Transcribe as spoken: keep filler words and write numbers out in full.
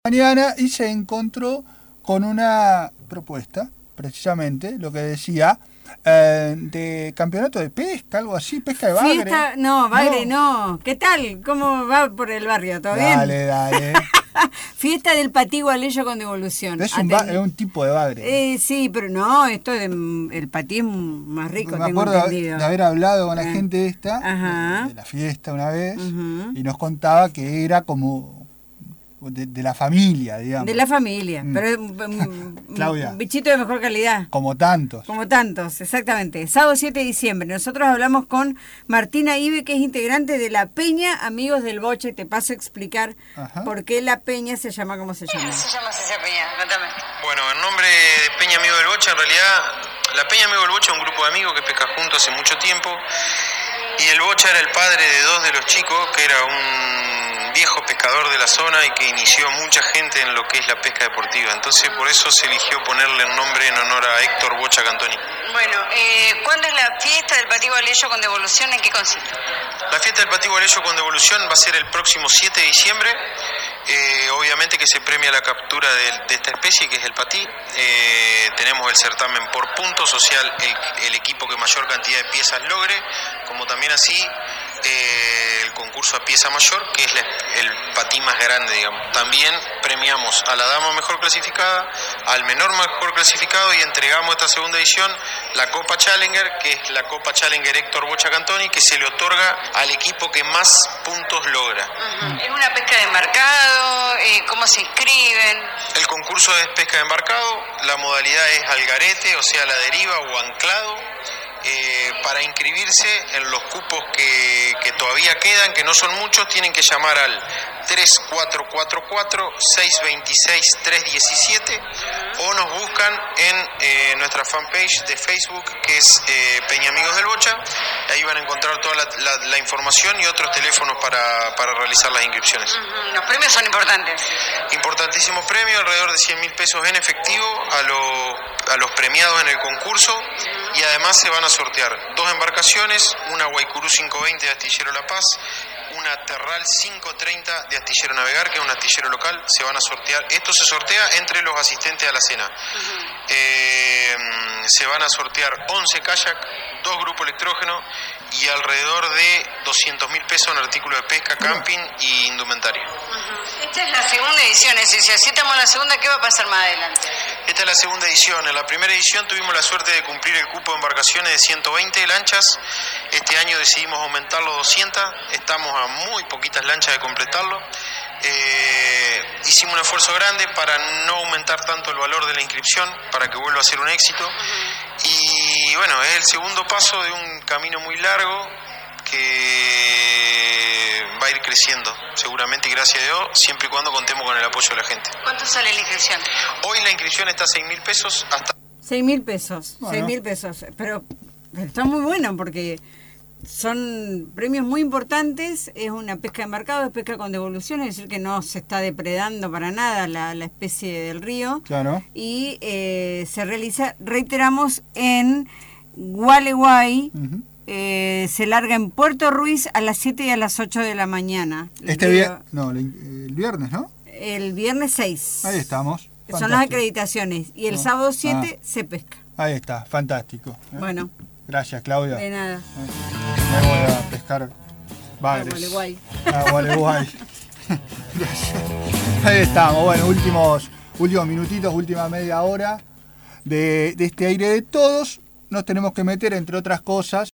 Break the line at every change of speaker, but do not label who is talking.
mañana y se encontró con una propuesta, precisamente, lo que decía, eh, de campeonato de pesca, algo así, pesca de bagre.
Fiesta, no, bagre no. no. ¿Qué tal? ¿Cómo va por el barrio? ¿Todo bien?
Dale, dale.
Fiesta del patí gualeyo con devolución.
Es un, ba- es un tipo de bagre.
Eh, sí, pero no, esto de, el patí es más rico,
Me
tengo
acuerdo
entendido.
de haber hablado con la
Ah.
gente esta,
Ajá.
de, de la fiesta una vez,
Ujú.
y nos contaba que era como de, de la familia, digamos.
De la familia,
Mm.
pero es un, un-
Claudia.
un bichito de mejor calidad.
Como tantos.
Como tantos, exactamente. Sábado siete de diciembre. Nosotros hablamos con Martina Ibe, que es integrante de la Peña Amigos del Bocha, y te paso a explicar
Ajá.
por qué la Peña se llama como se llama.
¿Cómo se llama esa peña? Contame.
Bueno, en nombre de Peña Amigo del Bocha, en realidad, la Peña Amigo del Bocha es un grupo de amigos que pesca juntos hace mucho tiempo, y el Bocha era el padre de dos de los chicos, que era un viejo pescador de la zona y que inició mucha gente en lo que es la pesca deportiva. Entonces, por eso se eligió ponerle el nombre en honor a Héctor Bocha Cantoni.
Bueno, eh, ¿cuándo es la fiesta del patí gualeyo con devolución? ¿En qué consiste?
La fiesta del patí gualeyo con devolución va a ser el próximo siete de diciembre. Eh, obviamente que se premia la captura de, de esta especie, que es el patí. Eh, tenemos el certamen por puntos, o sea, el, el equipo que mayor cantidad de piezas logre, como también así eh, el concurso a pieza mayor, que es la, el patí más grande, digamos. También premiamos a la dama mejor clasificada, al menor mejor clasificado, y entregamos esta segunda edición la Copa Challenger, que es la Copa Challenger Héctor Bocha Cantoni, que se le otorga al equipo que más puntos logra.
Uh-huh. ¿Es una pesca de embarcado? Eh, ¿Cómo se inscriben?
El concurso es pesca de embarcado, la modalidad es algarete, o sea, la deriva o anclado. Eh, para inscribirse en los cupos que, que todavía quedan, que no son muchos, tienen que llamar al tres cuatro cuatro cuatro, seis dos seis, tres uno siete o nos buscan en eh, nuestra fanpage de Facebook, que es eh, Peña Amigos del Bocha. Ahí van a encontrar toda la, la, la información y otros teléfonos para, para realizar las inscripciones.
Uh-huh. Los premios son importantes.
Importantísimos premios, alrededor de cien mil pesos en efectivo a los, a los premiados en el concurso, y además se van a sortear dos embarcaciones, una Guaycurú cinco veinte de Astillero La Paz, una Terral cinco treinta de Astillero Navegar, que es un astillero local. Se van a sortear, esto se sortea entre los asistentes a la cena. Uh-huh. Eh, se van a sortear once kayak, dos grupos electrógeno y alrededor de doscientos mil pesos en artículos de pesca, camping y indumentaria.
Uh-huh. Esta es la segunda edición, es decir, si así estamos en la segunda, ¿qué va a pasar más adelante?
Esta es la segunda edición. En la primera edición tuvimos la suerte de cumplir el cupo de embarcaciones de ciento veinte lanchas. Este año decidimos aumentarlo a doscientas. Estamos a muy poquitas lanchas de completarlo. Eh, hicimos un esfuerzo grande para no aumentar tanto el valor de la inscripción, para que vuelva a ser un éxito. Uh-huh. Y bueno, es el segundo paso de un camino muy largo que va a ir creciendo, seguramente, y gracias a Dios, siempre y cuando contemos con el apoyo de la gente.
¿Cuánto sale la inscripción?
Hoy la inscripción está a seis mil pesos hasta...
Seis mil pesos,
Bueno.
seis mil pesos, pero, pero está muy bueno porque son premios muy importantes. Es una pesca de embarcado, es pesca con devolución, es decir que no se está depredando para nada la, la especie del río.
Claro.
Y eh, se realiza, reiteramos, en Gualeguay.
Uh-huh.
Eh, se larga en Puerto Ruiz a las siete y a las ocho de la mañana.
Este viernes, no, el viernes, ¿no?
El viernes seis.
Ahí estamos.
Son
Fantástico.
las acreditaciones. Y el
No.
sábado siete
Ah.
se pesca.
Ahí está, fantástico. ¿eh?
Bueno,
Gracias, Claudia.
de nada.
Eh, Me voy a pescar bagres.
A Gualeguay.
A Gualeguay. Gracias. Ahí estamos. Bueno, últimos, últimos minutitos, última media hora de, de este aire de todos. Nos tenemos que meter, entre otras cosas,